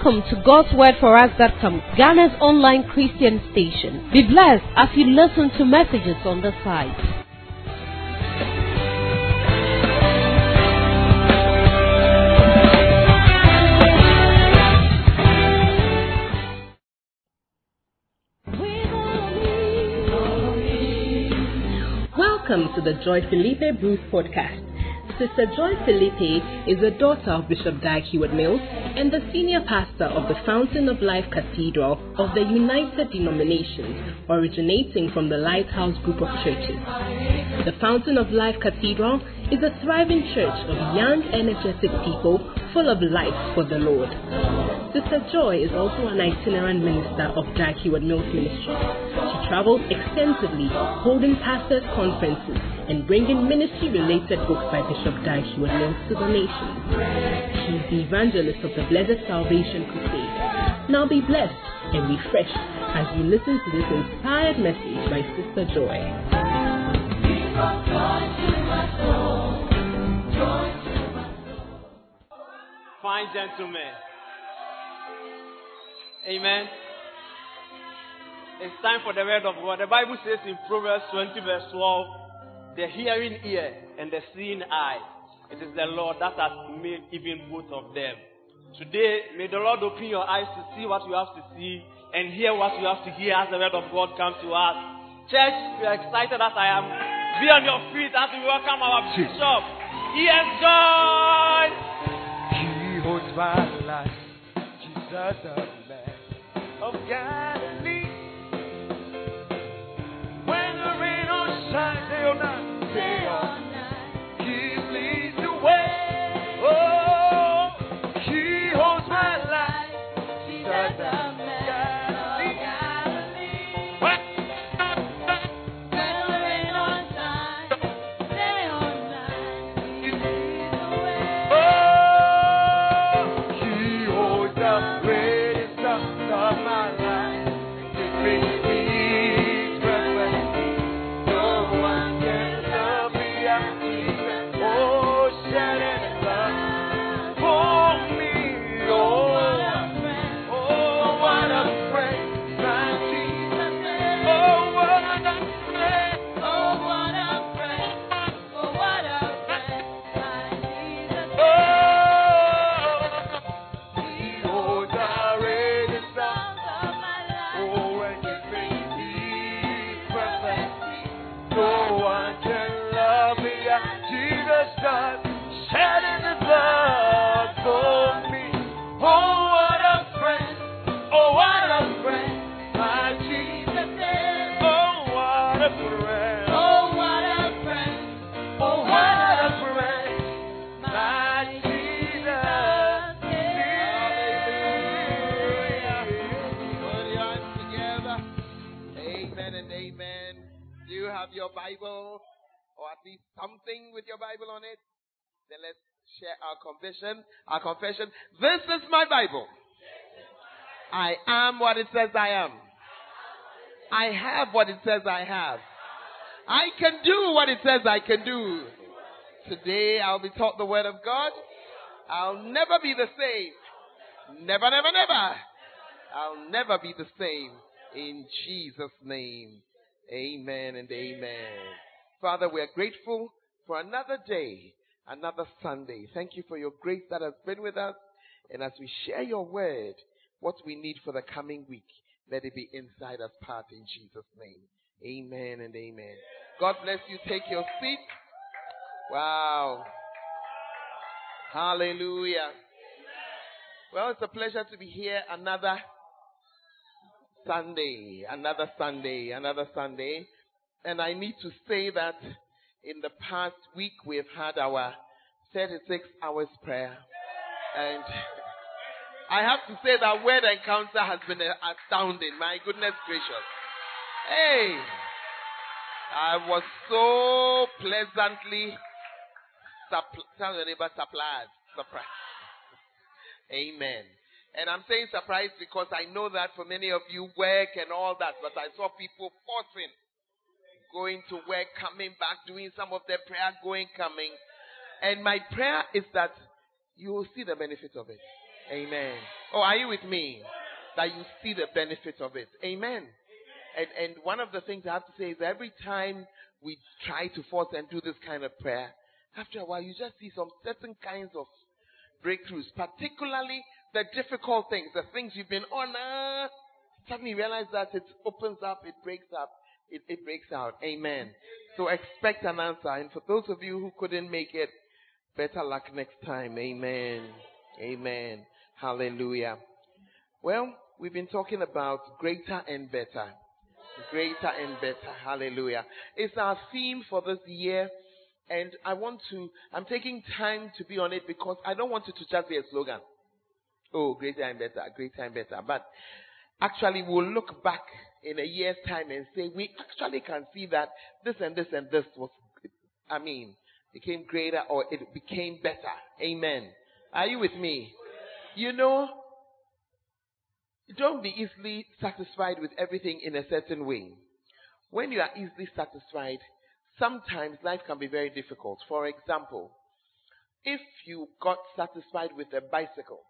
Welcome to God'sWordForUs.com, Ghana's online Christian station. Be blessed as you listen to messages on the site. Welcome to the Joy Felipe Bruce podcast. Sister Joy Felipe is the daughter of Bishop Dag Heward-Mills and the senior pastor of the Fountain of Life Cathedral of the United Denominations, originating from the Lighthouse Group of Churches. The Fountain of Life Cathedral is a thriving church of young, energetic people full of life for the Lord. Sister Joy is also an itinerant minister of Dag Heward-Mills Ministry. She travels extensively, holding pastors' conferences and bringing ministry-related books by Bishop Dag Heward-Mills to the nations. She is the evangelist of the Blessed Salvation Crusade. Now be blessed and refreshed as you listen to this inspired message by Sister Joy. Fine gentlemen. Amen. It's time for the word of God. The Bible says in Proverbs 20 verse 12, the hearing ear and the seeing eye, it is the Lord that has made even both of them. Today, may the Lord open your eyes to see what you have to see and hear what you have to hear as the word of God comes to us. Church, we are excited as I am. Be on your feet as we welcome our Bishop. E.S. Joy! He holds my life, Jesus the man of Galilee. When the rain or shine, day or night, He leads the way. Oh, He holds my life, Jesus the man. Your Bible, or at least something with your Bible on it, then let's share our confession. Our confession. This is my Bible. I am what it says I am. I have what it says I have. I can do what it says I can do. Today I'll be taught the word of God. I'll never be the same. Never, never, never. I'll never be the same. In Jesus' name. Amen and amen. Father, we are grateful for another day, another Sunday. Thank you for your grace that has been with us. And as we share your word, what we need for the coming week, let it be inside us part in Jesus' name. Amen and amen. God bless you. Take your seat. Wow. Hallelujah. Well, it's a pleasure to be here another Sunday. And I need to say that in the past week we've had our 36 hours prayer. And I have to say that word encounter has been astounding. My goodness gracious. Hey! I was so pleasantly surprised. Amen. And I'm saying surprised because I know that for many of you work and all that, but I saw people forcing, going to work, coming back, doing some of their prayer, going, coming. And my prayer is that you will see the benefit of it. Amen. Oh, are you with me? That you see the benefits of it. Amen. And one of the things I have to say is every time we try to force and do this kind of prayer, after a while you just see some certain kinds of breakthroughs, particularly the difficult things, the things you've been on. Suddenly you realize that it opens up, it breaks up, it breaks out. Amen. So expect an answer. And for those of you who couldn't make it, better luck next time. Amen. Amen. Hallelujah. Well, we've been talking about greater and better. Greater and better. Hallelujah. It's our theme for this year. And I'm taking time to be on it because I don't want it to just be a slogan. Oh, greater and better, greater and better. But actually, we'll look back in a year's time and say, we actually can see that this and this and this became greater or it became better. Amen. Are you with me? You know, don't be easily satisfied with everything in a certain way. When you are easily satisfied, sometimes life can be very difficult. For example, if you got satisfied with a bicycle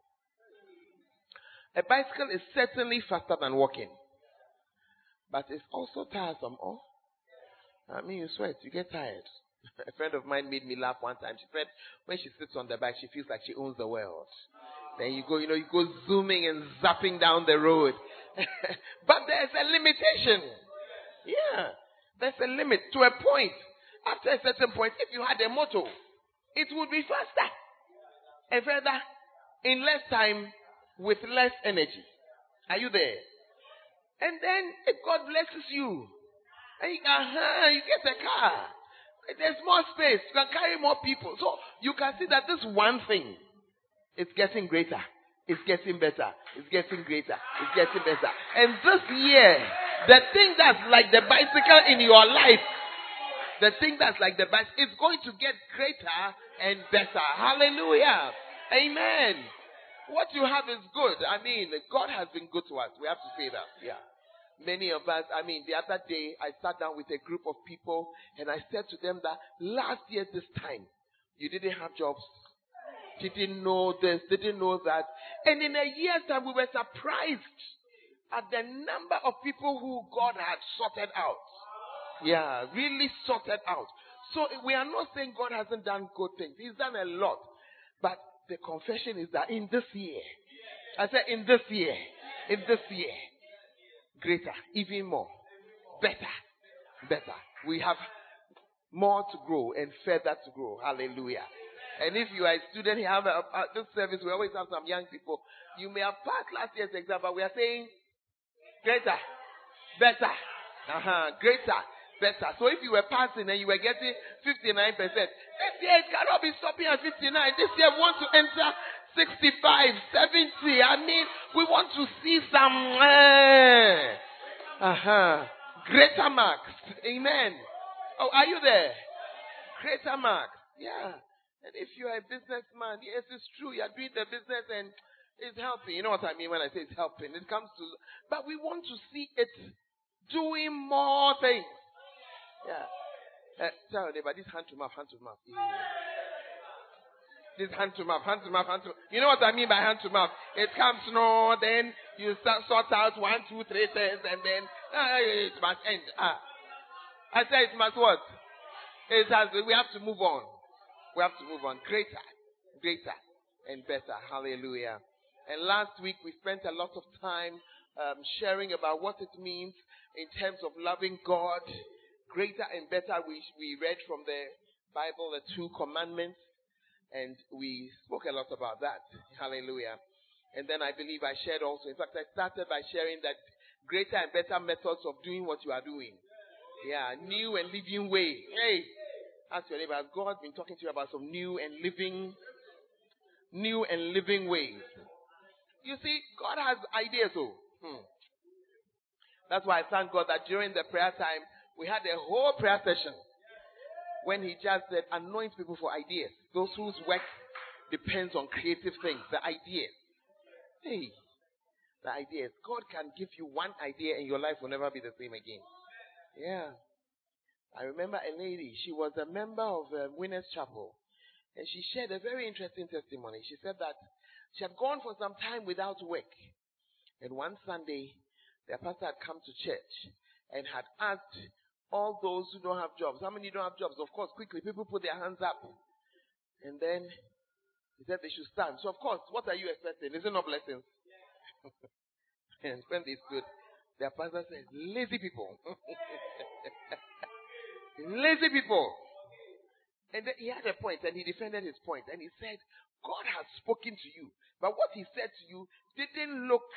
is certainly faster than walking, but it's also tiresome. Oh, you sweat, you get tired. A friend of mine made me laugh one time. She said when she sits on the bike, she feels like she owns the world. Then you go zooming and zapping down the road. But there's a limitation. Yeah, there's a limit to a point. After a certain point, if you had a motor, it would be faster and further in less time with less energy. Are you there? And then if God blesses you, and you get a car, there's more space. You can carry more people. So you can see that this one thing is getting greater. It's getting better. It's getting greater. It's getting better. And this year, the thing that's like the bicycle in your life, the thing that's like the bicycle is going to get greater and better. Hallelujah. Amen. What you have is good. God has been good to us. We have to say that. Yeah. Many of us, the other day, I sat down with a group of people and I said to them that last year this time, you didn't have jobs. Didn't know this, didn't know that. And in a year's time, we were surprised at the number of people who God had sorted out. Yeah, really sorted out. So we are not saying God hasn't done good things. He's done a lot. But the confession is that in this year, I said in this year, greater, even more, better. We have more to grow and further to grow. Hallelujah. And if you are a student here, this service, we always have some young people. You may have passed last year's exam, but we are saying greater, better, greater, better. So if you were passing and you were getting 59%, this year it cannot be stopping at 59. This year we want to enter 65, 70. We want to see some greater marks. Amen. Oh, are you there? Greater marks. Yeah. And if you are a businessman, yes, it's true. You are doing the business and it's helping. You know what I mean when I say it's helping? It comes to, but we want to see it doing more things. Yeah. Tell your neighbor, this hand to mouth. This hand to mouth. You know what I mean by hand to mouth? It comes, then you sort out 1, 2, 3 things and then it must end. I say it must what? We have to move on. We have to move on. Greater and better. Hallelujah. And last week we spent a lot of time sharing about what it means in terms of loving God. Greater and better. We read from the Bible the 2 commandments, and we spoke a lot about that. Hallelujah. And then I believe I shared also. In fact, I started by sharing that greater and better methods of doing what you are doing. Yeah, new and living way. Hey. Ask your neighbor, has God been talking to you about some new and living ways? You see, God has ideas. That's why I thank God that during the prayer time, we had a whole prayer session when He just said, anoint people for ideas. Those whose work depends on creative things, the ideas. Hey, the ideas. God can give you one idea and your life will never be the same again. Yeah. I remember a lady, she was a member of Winners Chapel, and she shared a very interesting testimony. She said that She had gone for some time without work. And one Sunday, their pastor had come to church and had asked all those who don't have jobs. How many don't have jobs? Of course, quickly, people put their hands up. And then he said they should stand. So, of course, what are you expecting? Is it not blessings? And when they stood, their pastor said, lazy people. Lazy people. And then he had a point, and he defended his point. And he said, God has spoken to you. But what he said to you didn't look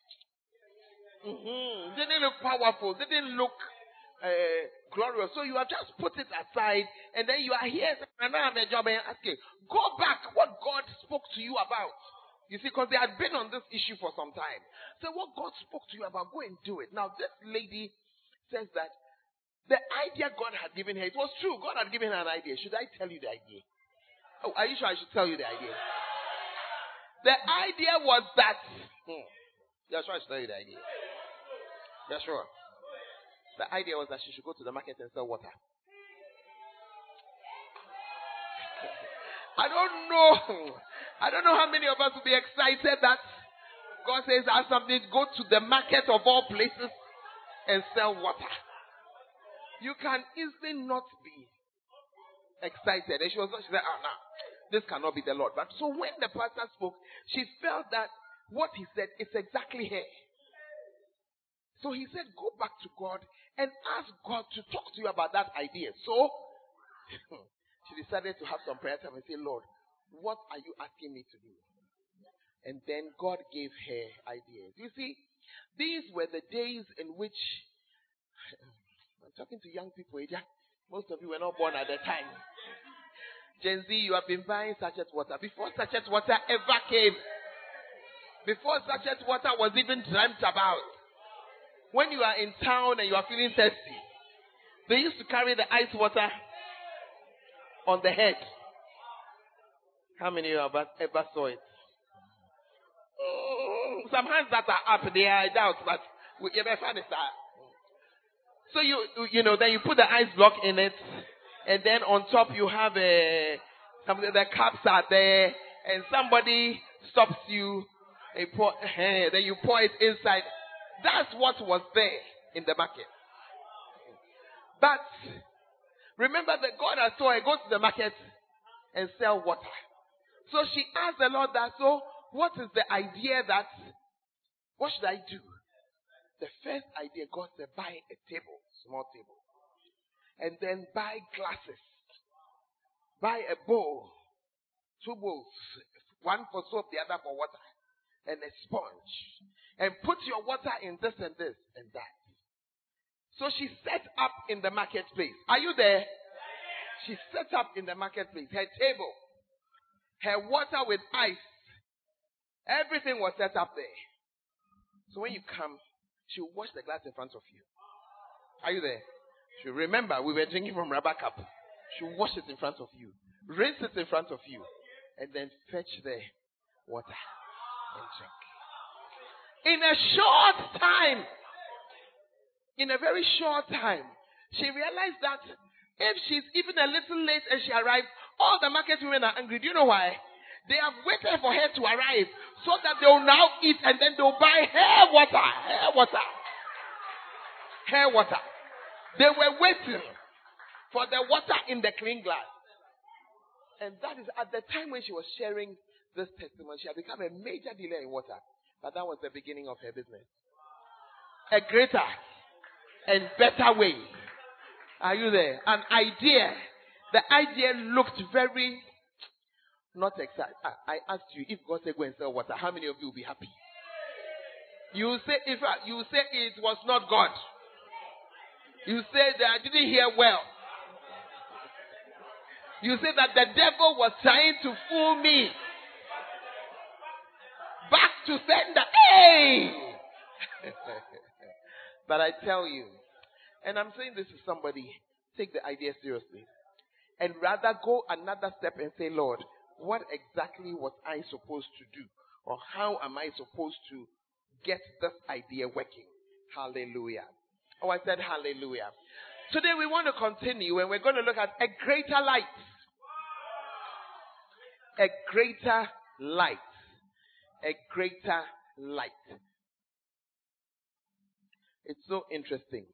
powerful, didn't look glorious. So you have just put it aside, and then you are here, and now I'm a job and asking, go back what God spoke to you about. You see, because they had been on this issue for some time. So what God spoke to you about, go and do it. Now this lady says that the idea God had given her, it was true. God had given her an idea. Should I tell you the idea? Oh, are you sure I should tell you the idea? The idea was that. You're sure I should tell you the idea? You're sure? The idea was that she should go to the market and sell water. I don't know how many of us will be excited that God says, I have something, go to the market of all places and sell water. You can easily not be excited. And she said, no, this cannot be the Lord. But so when the pastor spoke, she felt that what he said is exactly her. So he said, go back to God and ask God to talk to you about that idea. So she decided to have some prayer time and say, Lord, what are you asking me to do? And then God gave her ideas. You see, these were the days in which I'm talking to young people. Most of you were not born at the time. Gen Z, you have been buying sachet water. Before sachet water ever came, before sachet water was even dreamt about, when you are in town and you are feeling thirsty, they used to carry the ice water on the head. How many of us ever saw it? Some hands that are up there, I doubt, but we ever find it. So then you put the ice block in it, and then on top you have the cups are there, and somebody stops you, then you pour it inside. That's what was there in the market. But remember that God has told her, go to the market and sell water. So she asked the Lord that, so what is the idea that, what should I do? The first idea, God said, buy a table, small table. And then buy glasses. Buy a bowl, 2 bowls, one for soap, the other for water, and a sponge. And put your water in this and this and that. So she set up in the marketplace. Are you there? She set up in the marketplace. Her table, her water with ice, everything was set up there. So when you come, she'll wash the glass in front of you. Are you there? She'll remember we were drinking from rubber cup. She'll wash it in front of you. Rinse it in front of you. And then fetch the water and drink. In a short time, in a very short time, she realized that if she's even a little late and she arrives, all the market women are angry. Do you know why? They have waited for her to arrive so that they will now eat and then they'll buy her water. Her water. Her water. They were waiting for the water in the clean glass. And that is at the time when she was sharing this testimony, she had become a major dealer in water. But that was the beginning of her business. A greater and better way. Are you there? An idea. The idea looked very not excited. I asked you, if God said go and sell water, how many of you will be happy? You say it was not God. You say that I didn't hear well. You say that the devil was trying to fool me. Back to sender. Hey! But I tell you, and I'm saying this to somebody, take the idea seriously. And rather go another step and say, Lord, what exactly was I supposed to do? Or how am I supposed to get this idea working? Hallelujah. Oh, I said hallelujah. Today we want to continue and we're going to look at a greater light. A greater light. a greater light. It's so interesting.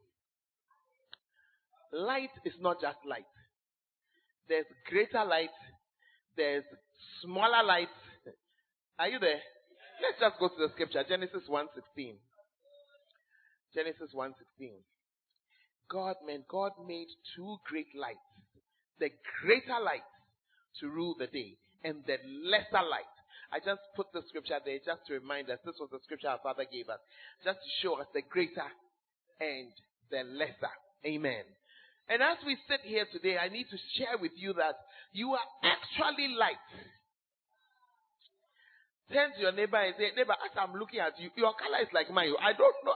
Light is not just light. There's greater light. There's smaller light. Are you there? Let's just go to the scripture. Genesis 1:16. Genesis 1:16. God made two great lights. The greater light to rule the day and the lesser light. I just put the scripture there just to remind us. This was the scripture our Father gave us. Just to show us the greater and the lesser. Amen. And as we sit here today, I need to share with you that you are actually light. Turn to your neighbor and say, neighbor, as I'm looking at you, your color is like mine. I don't know.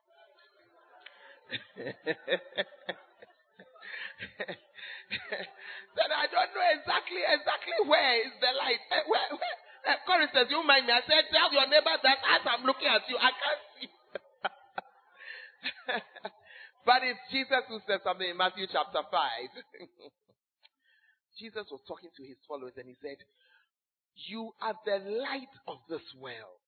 Then I don't know exactly where is the light. Where Choristers, you mind me? I said, tell your neighbor that as I'm looking at you, I can't see. But it's Jesus who said something in Matthew chapter 5. Jesus was talking to his followers and he said, you are the light of this world.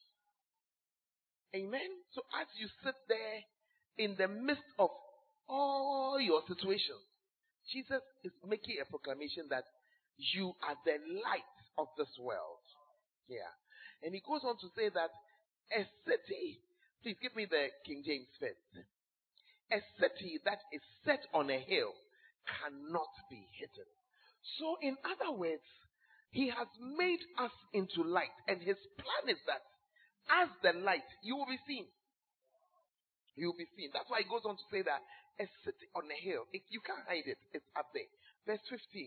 Amen. So as you sit there in the midst of all your situations, Jesus is making a proclamation that you are the light of this world. Yeah. And he goes on to say that a city, please give me the King James first. A city that is set on a hill cannot be hidden. So in other words, he has made us into light. And his plan is that as the light, you will be seen. You will be seen. That's why he goes on to say that a city on a hill, you can't hide it. It's up there. Verse 15.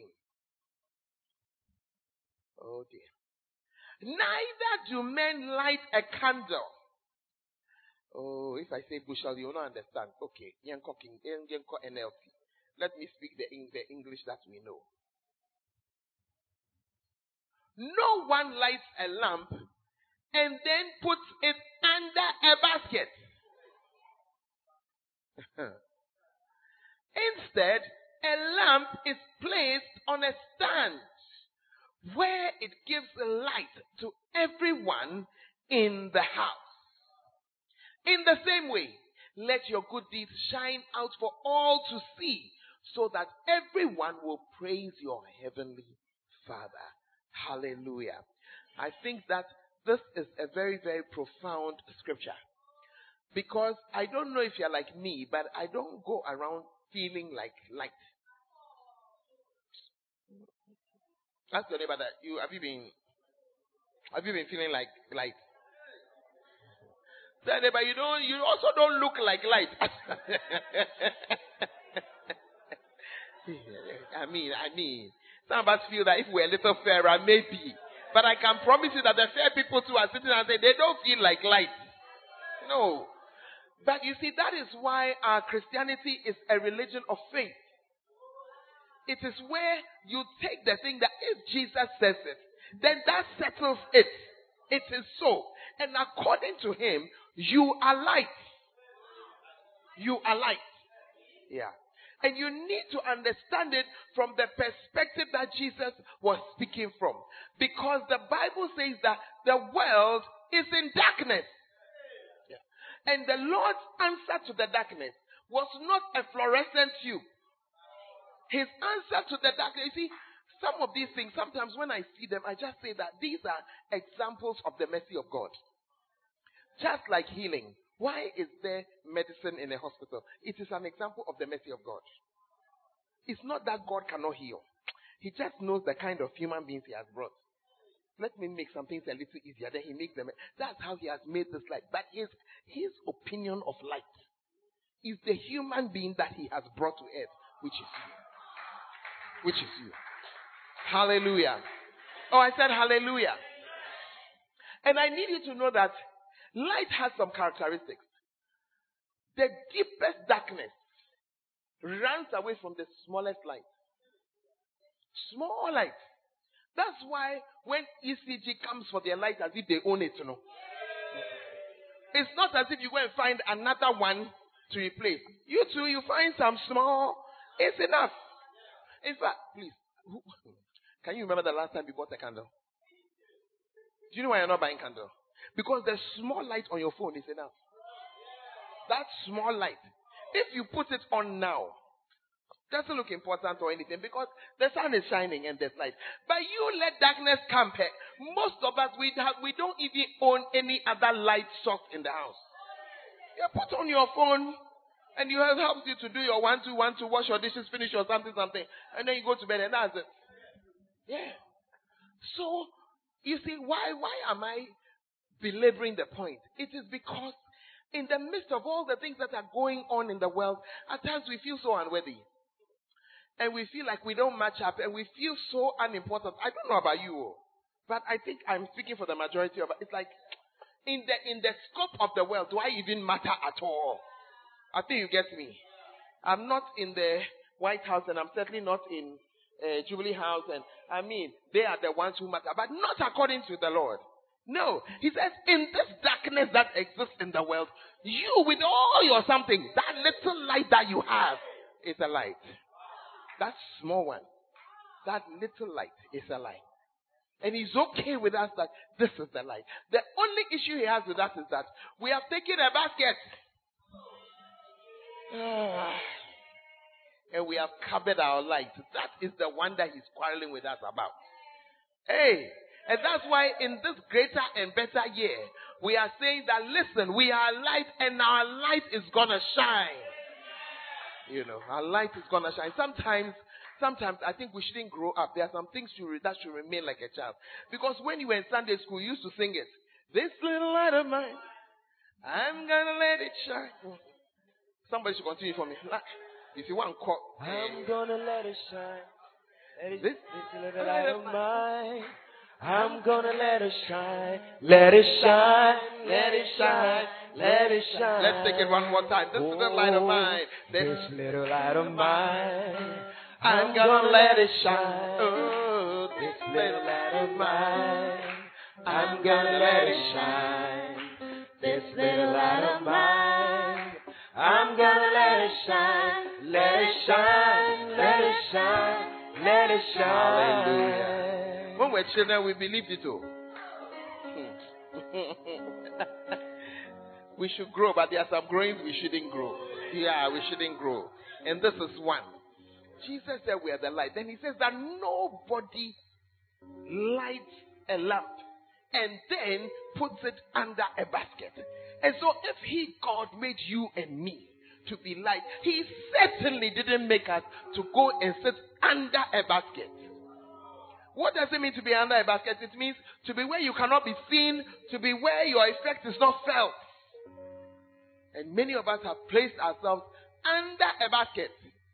Oh dear. Neither do men light a candle. Oh, if I say bushel, you will not understand. Okay. NLT. Let me speak the English that we know. No one lights a lamp and then puts it under a basket. Instead, a lamp is placed on a stand where it gives light to everyone in the house. In the same way, let your good deeds shine out for all to see, so that everyone will praise your heavenly Father. Hallelujah. I think that this is a very, very profound scripture. Because I don't know if you're like me, but I don't go around feeling like light. Ask your neighbor that have you been feeling like light? Tell neighbor you also don't look like light. I mean, some of us feel that if we're a little fairer, maybe. But I can promise you that the fair people too are sitting and saying they don't feel like light. No. But you see, that is why our Christianity is a religion of faith. It is where you take the thing that if Jesus says it, then that settles it. It is so. And according to him, you are light. You are light. Yeah. And you need to understand it from the perspective that Jesus was speaking from. Because the Bible says that the world is in darkness. Yeah. And the Lord's answer to the darkness was not a fluorescent tube. His answer to the darkness, you see, some of these things, sometimes when I see them, I just say that these are examples of the mercy of God. Just like healing. Why is there medicine in a hospital? It is an example of the mercy of God. It's not that God cannot heal. He just knows the kind of human beings he has brought. Let me make some things a little easier. Then he makes them. That's how he has made this light. But his opinion of light is the human being that he has brought to earth, which is you. Which is you. Hallelujah. Oh, I said hallelujah. And I need you to know that light has some characteristics. The deepest darkness runs away from the smallest light. Small light. That's why when ECG comes for their light as if they own it, It's not as if you go and find another one to replace. You too, you find some small. It's enough. In fact, please, can you remember the last time you bought a candle? Do you know why you're not buying candle? Because the small light on your phone is enough. That small light, if you put it on now, doesn't look important or anything because the sun is shining and there's light. But you let darkness come here. Most of us, we don't even own any other light source in the house. You put on your phone and you have helped you to do your 1, 2, 1, 2, wash your dishes, finish your something, and then you go to bed and that's it. Yeah. So, you see, why am I belaboring the point? It is because in the midst of all the things that are going on in the world, at times we feel so unworthy. And we feel like we don't match up and we feel so unimportant. I don't know about you, but I think I'm speaking for the majority of it. It's like, in the scope of the world, do I even matter at all? I think you get me. I'm not in the White House and I'm certainly not in Jubilee House. And I mean, they are the ones who matter, but not according to the Lord. No. He says, in this darkness that exists in the world, you with all your something, that little light that you have is a light. That small one, that little light is a light. And he's okay with us that this is the light. The only issue he has with us is that we have taken a basket and we have covered our light. That is the one that he's quarreling with us about. Hey, and that's why in this greater and better year, we are saying that, listen, we are light and our light is going to shine. You know, our light is going to shine. Sometimes I think we shouldn't grow up. There are some things that should remain like a child. Because when you were in Sunday school, you used to sing it. This little light of mine, I'm going to let it shine. Somebody should continue for me. If you want to call. I'm going to let it shine. This little light of mine, I'm going to let it shine. Let it shine. Let it shine. Let it shine. Let's take it one more time. This little light of mine. This little light of mine, I'm gonna let it shine. Oh, this little light of mine, I'm gonna let it shine. This little light of mine, I'm gonna let it shine. Let it shine. Let it shine. Let it shine. Hallelujah. When we're children, we believed it all. We should grow, but there are some growings we shouldn't grow. Yeah, we shouldn't grow. And this is one. Jesus said we are the light. Then he says that nobody lights a lamp and then puts it under a basket. And so if he, God, made you and me to be light, he certainly didn't make us to go and sit under a basket. What does it mean to be under a basket? It means to be where you cannot be seen, to be where your effect is not felt. And many of us have placed ourselves under a basket.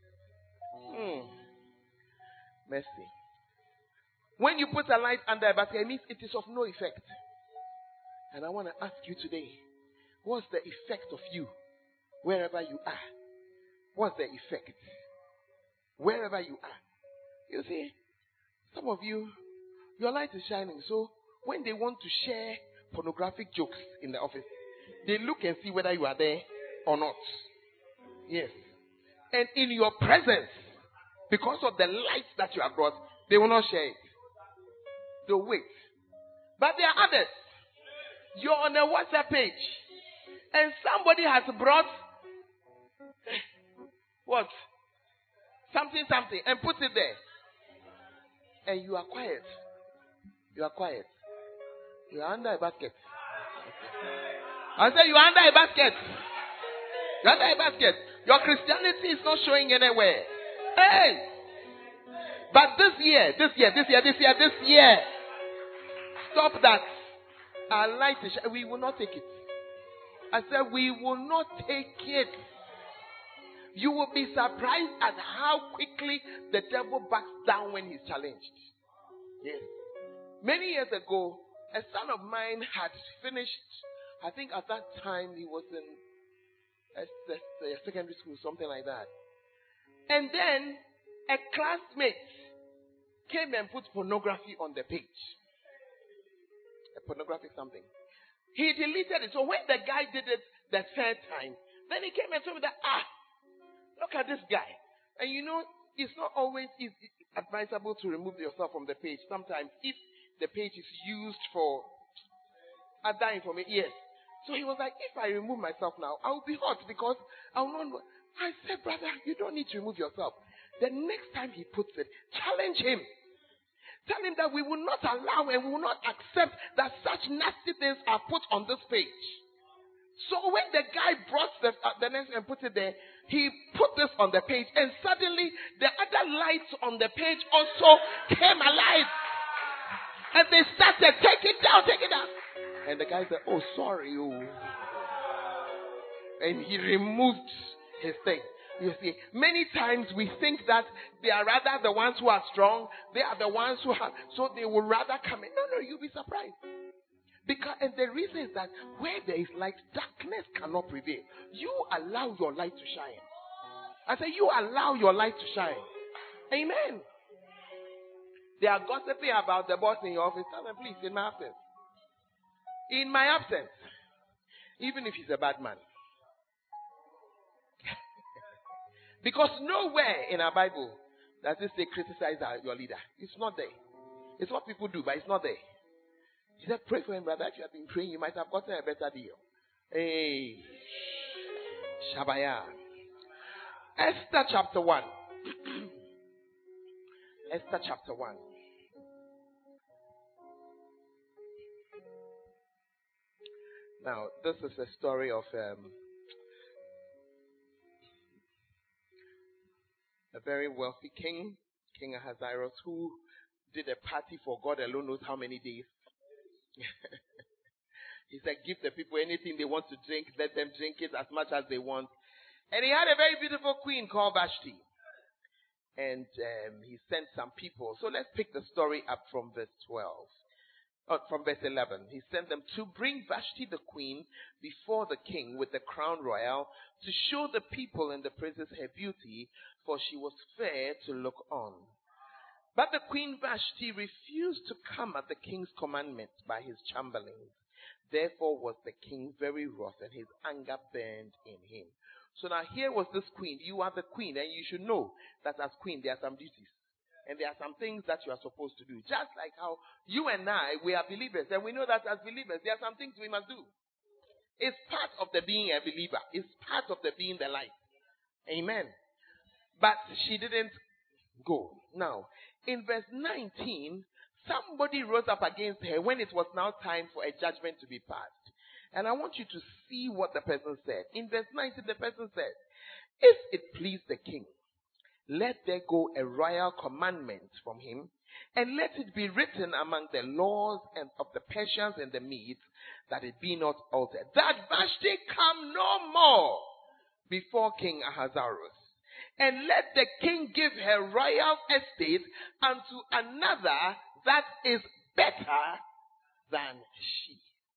Mercy. When you put a light under a basket, it means it is of no effect. And I want to ask you today, what's the effect of you wherever you are? What's the effect? Wherever you are. You see, some of you, your light is shining. So when they want to share pornographic jokes in the office, they look and see whether you are there or not. Yes. And in your presence, because of the light that you have brought, they will not share it. They'll wait. But there are others. You're on a WhatsApp page. And somebody has brought what? Something, and put it there. And you are quiet. You are quiet. You are under a basket. I say you are under a basket. You're under a basket. Your Christianity is not showing anywhere. Hey! But this year, stop that. Our light is, we will not take it. I said we will not take it. You will be surprised at how quickly the devil backs down when he's challenged. Yes. Many years ago, a son of mine had finished, I think at that time he was in a secondary school, something like that. And then a classmate came and put pornography on the page. A pornographic something. He deleted it. So when the guy did it the third time, then he came and told me that, look at this guy. And you know, it's not always advisable to remove yourself from the page. Sometimes if the page is used for are dying for me. Yes. So he was like, if I remove myself now, I will be hot because I will not. I said, brother, you don't need to remove yourself. The next time he puts it, challenge him. Tell him that we will not allow and we will not accept that such nasty things are put on this page. So when the guy brought the next and put it there, he put this on the page and suddenly the other lights on the page also came alive. And they started, take it down. And the guy said, oh, sorry. Oh. And he removed his thing. You see, many times we think that they are rather the ones who are strong. They are the ones who have, so they will rather come in. No, you'll be surprised. And the reason is that where there is light, darkness cannot prevail. You allow your light to shine. I say, you allow your light to shine. Amen. They are gossiping about the boss in your office. Tell them, please, in my absence. In my absence. Even if he's a bad man. Because nowhere in our Bible does it say criticize your leader. It's not there. It's what people do, but it's not there. He said, pray for him, brother. If you have been praying, you might have gotten a better deal. Hey. Shabaya. Esther chapter 1. Esther chapter 1. Now, this is a story of a very wealthy king, King Ahasuerus, who did a party for God alone knows how many days. He said, give the people anything they want to drink, let them drink it as much as they want. And he had a very beautiful queen called Vashti. And he sent some people. So let's pick the story up from verse 12. From verse 11. He sent them to bring Vashti the queen before the king with the crown royal to show the people and the princes her beauty, for she was fair to look on. But the queen Vashti refused to come at the king's commandment by his chamberlains. Therefore was the king very wroth, and his anger burned in him. So now here was this queen. You are the queen, and you should know that as queen there are some duties. And there are some things that you are supposed to do. Just like how you and I, we are believers. And we know that as believers, there are some things we must do. It's part of the being a believer. It's part of the being the light. Amen. But she didn't go. Now, in verse 19, somebody rose up against her when it was now time for a judgment to be passed. And I want you to see what the person said. In verse 19, the person said, if it please the king, let there go a royal commandment from him, and let it be written among the laws and of the Persians and the Medes, that it be not altered, that Vashti come no more before King Ahasuerus. And let the king give her royal estate unto another that is better than she.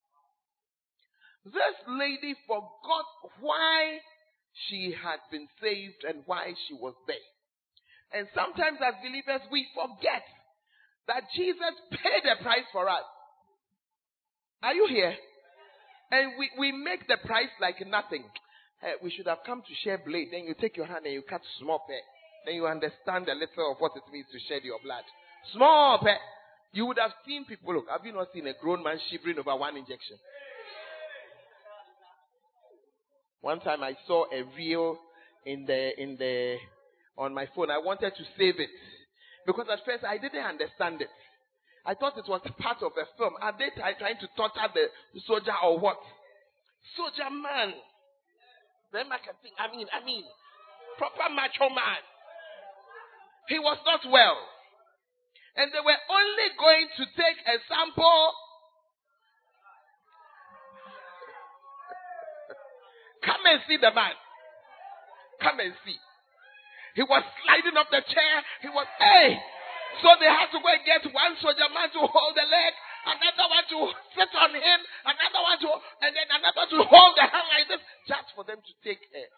This lady forgot why she had been saved and why she was there. And sometimes as believers, we forget that Jesus paid a price for us. Are you here? And we make the price like nothing. Hey, we should have come to share blade. Then you take your hand and you cut small pet. Then you understand a little of what it means to shed your blood. Small pet. You would have seen people, look, have you not seen a grown man shivering over one injection? One time I saw a reel on my phone. I wanted to save it. Because at first I didn't understand it. I thought it was part of a film. Are they trying to torture the soldier or what? Soldier man. Then I can think, I mean, proper macho man. He was not well. And they were only going to take a sample. Come and see the man. Come and see. He was sliding off the chair. He was, hey. So they had to go and get one soldier man to hold the leg, another one to sit on him, another one to, and then another to hold the hand like this, just for them to take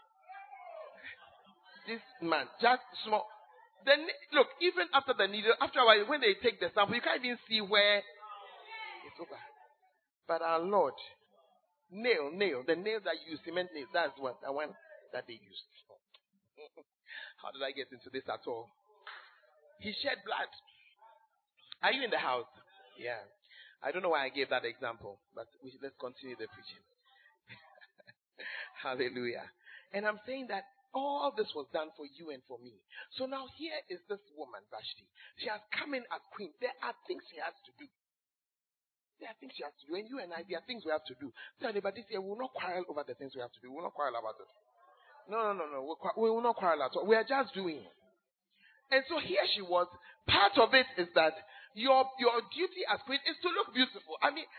this man, just small. Then look, even after the needle, after a while, when they take the sample, you can't even see where it's over. But our Lord, nail, the nail that you use, cement nails, that's what the one that they used. How did I get into this at all? He shed blood. Are you in the house? Yeah. I don't know why I gave that example, but let's continue the preaching. Hallelujah. And I'm saying that all this was done for you and for me. So now here is this woman, Vashti. She has come in as queen. There are things she has to do. There are things she has to do. And you and I, there are things we have to do. Tell anybody this year, we will not quarrel over the things we have to do. We will not quarrel about it. No. We will not quarrel at all. We are just doing it. And so here she was. Part of it is that your duty as queen is to look beautiful. I mean,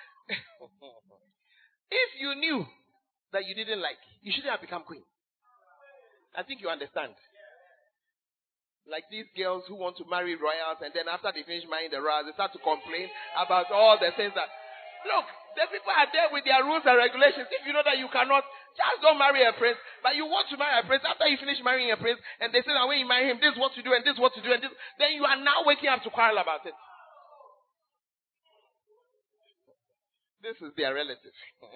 if you knew that you didn't like, you shouldn't have become queen. I think you understand. Like these girls who want to marry royals, and then after they finish marrying the royals, they start to complain about all the things that, look, the people are there with their rules and regulations. If you know that you cannot, just don't marry a prince. But you want to marry a prince, after you finish marrying a prince, and they say that when you marry him, this is what to do, and this is what to do, and this, then you are now waking up to quarrel about it. This is their relative.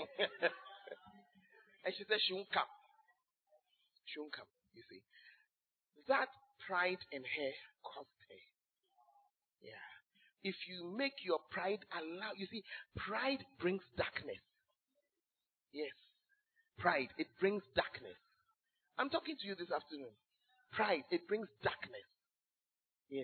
And she said she won't come. She won't come, you see. That pride in her cost her. Yeah. If you make your pride allow, you see, pride brings darkness. Yes. Pride, it brings darkness. I'm talking to you this afternoon. Pride, it brings darkness. Yes.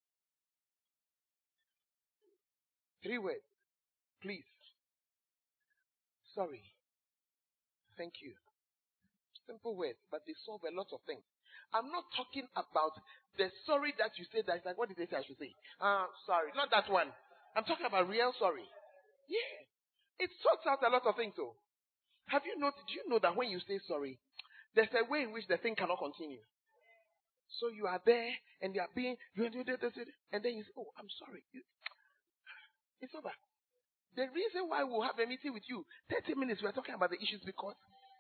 3 words. Please. Sorry. Thank you. Simple words, but they solve a lot of things. I'm not talking about the sorry that you say that's like, what did they say I should say? Sorry. Not that one. I'm talking about real sorry. Yeah. It sorts out a lot of things though. Do you know that when you say sorry, there's a way in which the thing cannot continue. So you are there and you are being, and then you say, oh, I'm sorry. It's over. The reason why we'll have a meeting with you, 30 minutes, we are talking about the issues because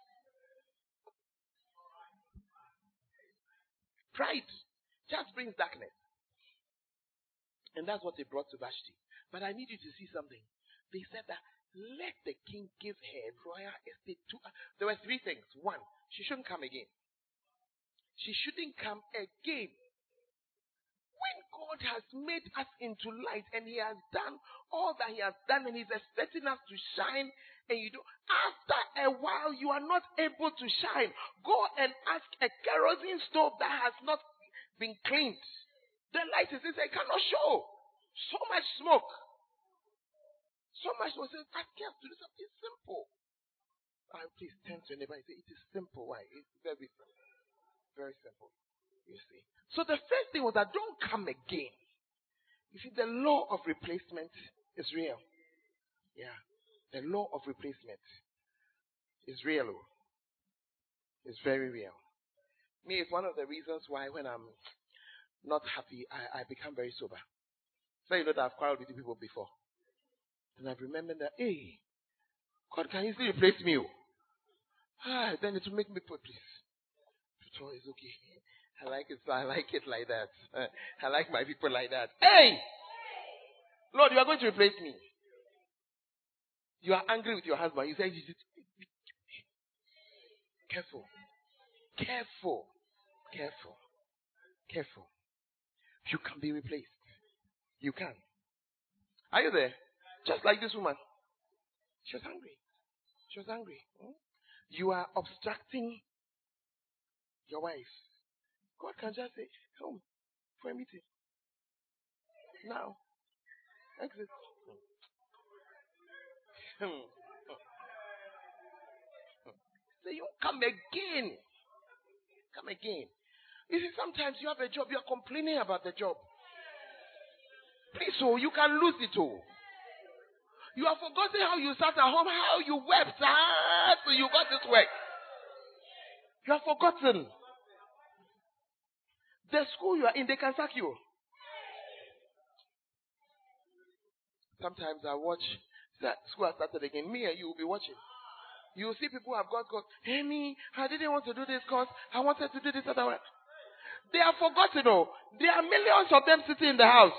pride just brings darkness. And that's what they brought to Vashti. But I need you to see something. They said that let the king give her royal estate to her. There were 3 things. 1, she shouldn't come again. She shouldn't come again. When God has made us into light and He has done all that He has done and He's expecting us to shine, and you do, after a while you are not able to shine, go and ask a kerosene stove that has not been cleaned. The light is inside, it cannot show. So much smoke. So much was said, ask us to do something simple. Please turn to anybody and say, it is simple. Why? It's very simple. Very simple. You see. So the first thing was that don't come again. You see, the law of replacement is real. Yeah. The law of replacement is real. It's very real. Me, it's one of the reasons why when I'm not happy, I become very sober. So you know that I've quarreled with people before. And I've remembered that, hey, God can easily replace me. Then it will make me put, please. It's okay. I like it like that. I like my people like that. Hey! Lord, you are going to replace me. You are angry with your husband. You say, careful. Careful. Careful. Careful. You can be replaced. You can. Are you there? Just like this woman. She was angry. She was angry. You are obstructing your wife. God can just say, come for a meeting. Now. Exit. Say, you come again. Come again. You see, sometimes you have a job, you are complaining about the job. Please, so you can lose it all. You have forgotten how you sat at home, how you wept hard so you got this work. You have forgotten. The school you are in, they can sack you. Sometimes I watch, that school has started again. Me and you will be watching. You will see people who have got, hey me, I didn't want to do this because I wanted to do this other way. They have forgotten all. There are millions of them sitting in the house.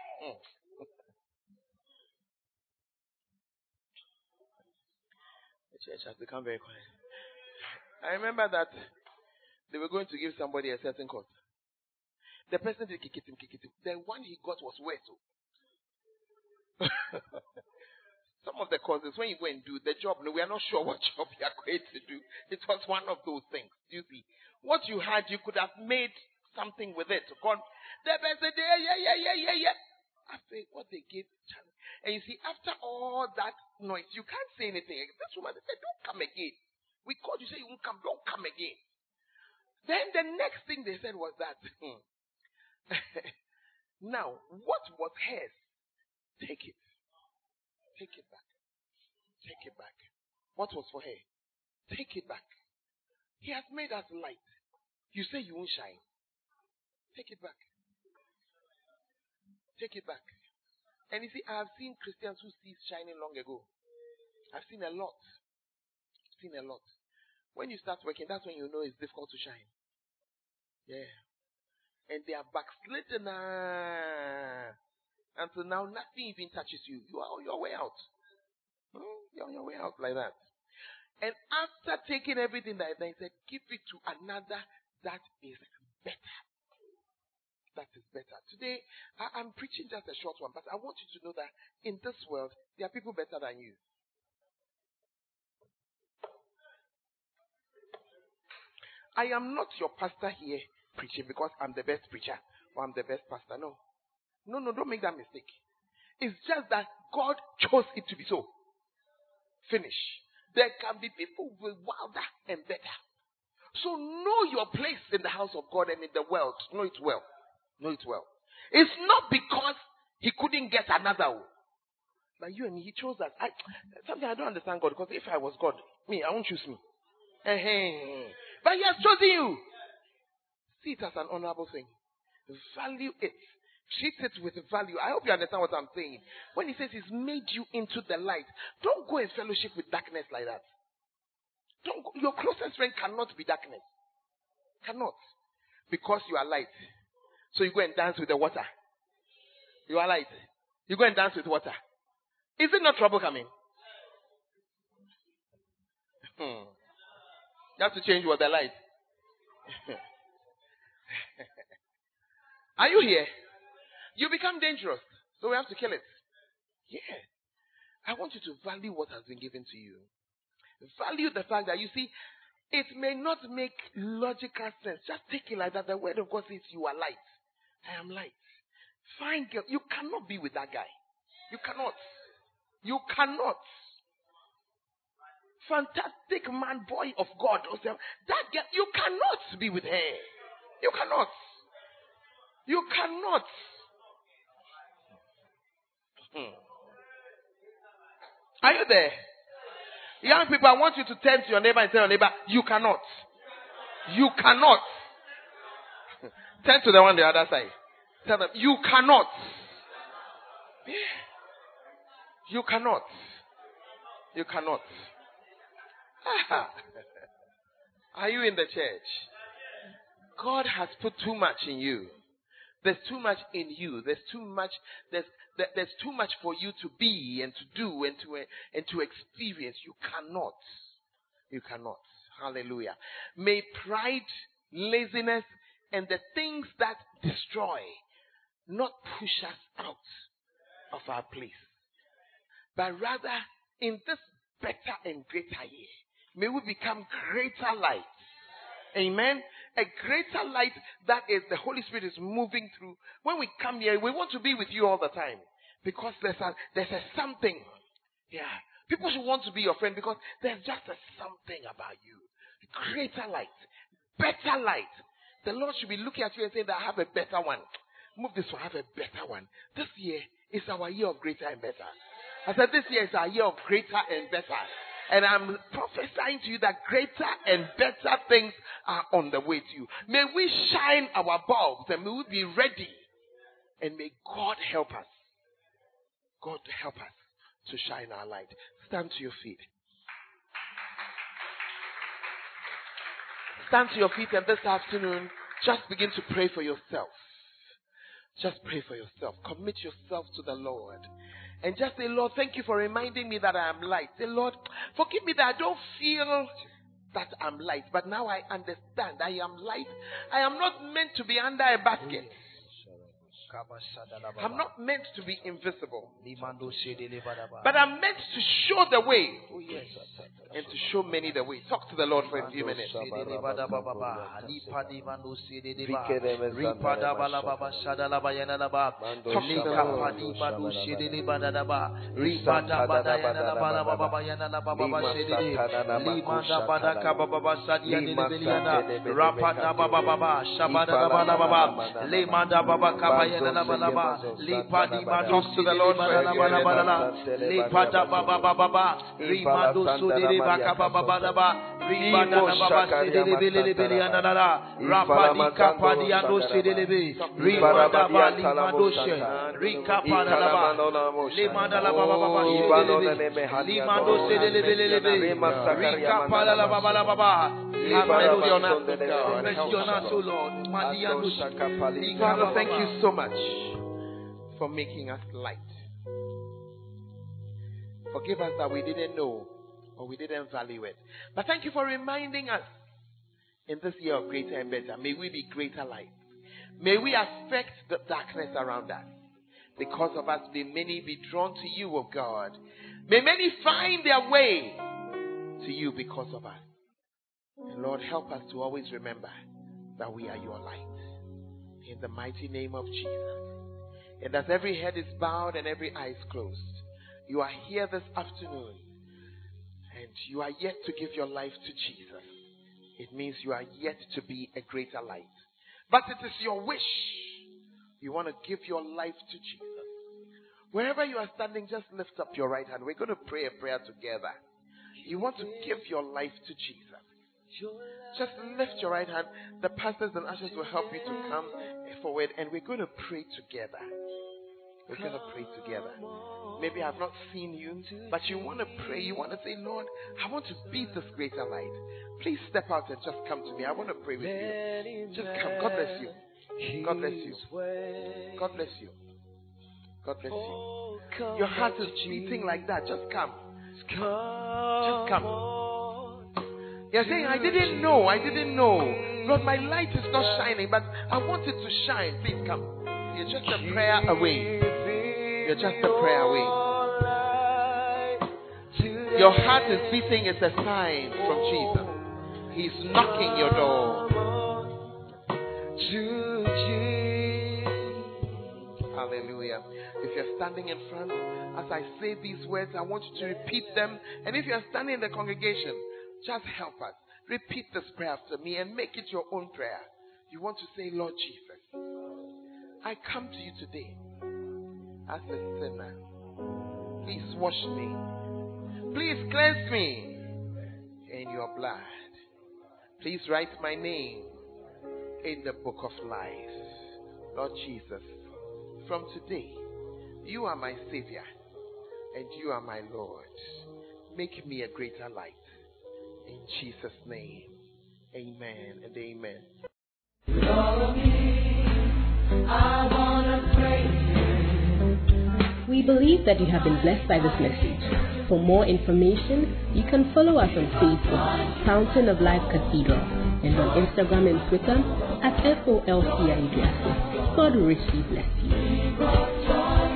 The church has become very quiet. I remember that they were going to give somebody a certain course. The person did kick it him. The one he got was worse. some of the courses, when you go and do the job, no, we are not sure what job you are going to do. It was one of those things. You see, what you had, you could have made something with it. God, the person, yeah. After what they gave, and you see, after all that noise, you can't say anything. This woman said, "Don't come again. We called you, say you won't come. Don't come again." Then the next thing they said was that, now what was hers? Take it. Take it back. Take it back. What was for her? Take it back. He has made us light. You say you won't shine. Take it back. Take it back. And you see, I have seen Christians who ceased shining long ago. I've seen a lot. When you start working, that's when you know it's difficult to shine. Yeah. And they are backslidden. Until now, nothing even touches you. You are on your way out. You're on your way out like that. And after taking everything that they said, give it to another that is better. That is better. Today, I'm preaching just a short one, but I want you to know that in this world, there are people better than you. I am not your pastor here preaching because I'm the best preacher or I'm the best pastor. No, don't make that mistake. It's just that God chose it to be so. Finish. There can be people who are wilder and better. So know your place in the house of God and in the world. Know it well. It's not because he couldn't get another one. But you and me, he chose us. Sometimes I don't understand God, because if I was God, I won't choose me. But he has chosen you. See it as an honorable thing. Value it. Treat it with value. I hope you understand what I'm saying. When he says he's made you into the light, don't go in fellowship with darkness like that. Don't go. Your closest friend cannot be darkness. Cannot. Because you are light. So you go and dance with the water. You are light. You go and dance with water. Is it not trouble coming? You have to change what the light. Are you here? You become dangerous. So we have to kill it. Yeah. I want you to value what has been given to you. Value the fact that, you see, it may not make logical sense. Just take it like that. The word of God says you are light. I am light. Fine girl. You cannot be with that guy. You cannot. Fantastic man, boy of God. That girl, you cannot be with her. You cannot. Are you there? Young people, I want you to turn to your neighbor and tell your neighbor, you cannot. Turn to the one on the other side. Tell them, you cannot. You cannot. Are you in the church? God has put too much in you. There's too much in you. There's too much for you to be and to do and to experience. You cannot. Hallelujah. May pride, laziness, and the things that destroy not push us out of our place. But rather, in this better and greater year, may we become greater light. Amen. A greater light that is the Holy Spirit is moving through. When we come here, we want to be with you all the time. Because there's a something. Yeah. People should want to be your friend because there's just a something about you. Greater light. Better light. The Lord should be looking at you and saying that I have a better one. Move this one, I have a better one. This year is our year of greater and better. I said this year is our year of greater and better. And I'm prophesying to you that greater and better things are on the way to you. May we shine our bulbs and may we be ready. And may God help us. God help us to shine our light. Stand to your feet. Stand to your feet, and this afternoon, just begin to pray for yourself. Just pray for yourself. Commit yourself to the Lord. And just say, Lord, thank you for reminding me that I am light. Say, Lord, forgive me that I don't feel that I'm light. But now I understand I am light. I am not meant to be under a basket. I'm not meant to be invisible, but I'm meant to show the way and to show many the way. Talk to the Lord for a few minutes. Talk to the Lord for a few Father, thank you so much for making us light. Forgive us that we didn't know or we didn't value it. But thank you for reminding us in this year of greater and better. May we be greater light. May we affect the darkness around us. Because of us, may many be drawn to you, O God. May many find their way to you because of us. And Lord, help us to always remember that we are your light. In the mighty name of Jesus. And as every head is bowed and every eye is closed, you are here this afternoon and you are yet to give your life to Jesus. It means you are yet to be a greater light. But it is your wish. You want to give your life to Jesus. Wherever you are standing, just lift up your right hand. We're going to pray a prayer together. You want to give your life to Jesus. Just lift your right hand. The pastors and ushers will help you to come forward and we're going to pray together. We're going to pray together. Maybe I've not seen you, but you want to pray. You want to say, Lord, I want to be this greater light. Please step out and just come to me. I want to pray with you. Just come. God bless you. God bless you. God bless you. God bless you. Your heart is beating like that. Just come. Just come. You're saying, I didn't know. Lord, my light is not shining, but I want it to shine. Please come. You're just a prayer away. You're just a prayer away. Your heart is beating. It's a sign from Jesus. He's knocking your door. Hallelujah. If you're standing in front, as I say these words, I want you to repeat them. And if you're standing in the congregation, just help us. Repeat this prayer after me and make it your own prayer. You want to say, Lord Jesus, I come to you today as a sinner. Please wash me. Please cleanse me in your blood. Please write my name in the book of life. Lord Jesus, from today, you are my Savior and you are my Lord. Make me a greater light. In Jesus' name, amen and amen. We believe that you have been blessed by this message. For more information, you can follow us on Facebook, Fountain of Life Cathedral, and on Instagram and Twitter at FOLCIDRC. God richly bless you.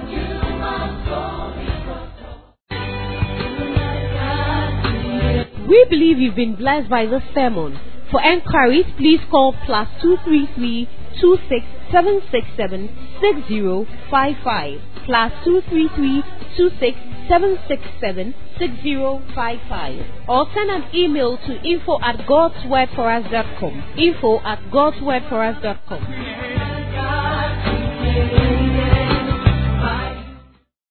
We believe you've been blessed by this sermon. For enquiries, please call +233 26 767 6055 +233 26 767 6055 or send an email to info@godswordforus.com. info@godswordforus.com.